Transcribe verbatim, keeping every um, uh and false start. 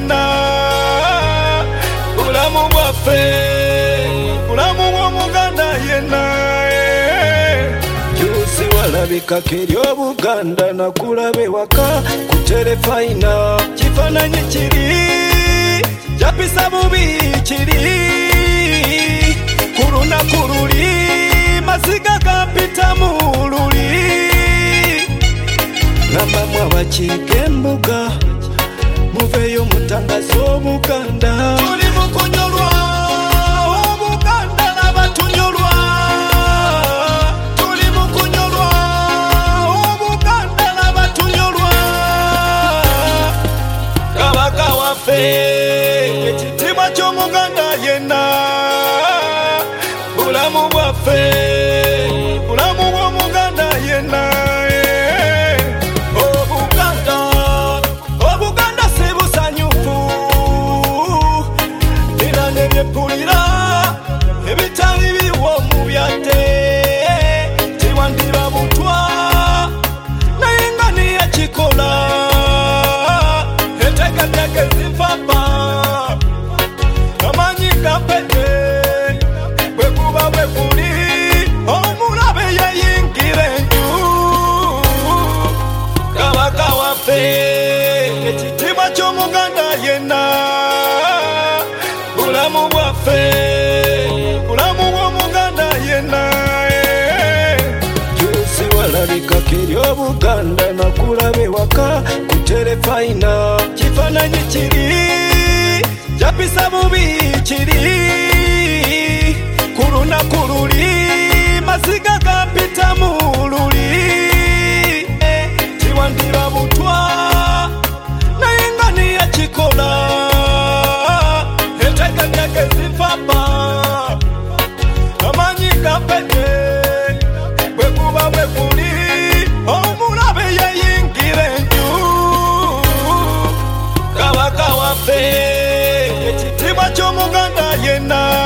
yena bulamu bwaffe bulamu bw'omuganda yena jusi walabika keryo Buganda nakulabe waka ku terefayina kifaananyi kiri japisa bubi kiri kuruna kuruli maziga gampita mululi ngamba mwabakiika embuga muveeyo mutangaza Obuganda tuli mukunyolwa Obuganda n'abatunyolwa tuli mukunyolwa Obuganda n'abatunyolwa kabaka waffe ekitiibwa ky'Omuganda yenna bulamu bwaffe bulamu bw'Omuganda yenna Obuganda Obuganda si busanyufu era n'ebyepulira ebitali biwo mu byadde tiwandira butwa naye nga niyakikola enteekateeka ezivapa amanyi gapete bwe kuba bwe kuli omulabe yeyingira enju kabaka waffe ekitiibwa ky'Omuganda yenna bulamu bwaffe bulamu bw'Omuganda yenna jusi walabika keryo Buganda nakulabe waka ku terefayina kifaananyi kiri japisa bubi kiri kuruna kuruli maziga gampita mululi tiwandira butwa naye nga niyakikola enteekateeka ezivapa amanyi gapete bwe kuba bwe kuli omulabe yeyingira enju kabaka waffe ekitiibwa ky'Omuganda yenna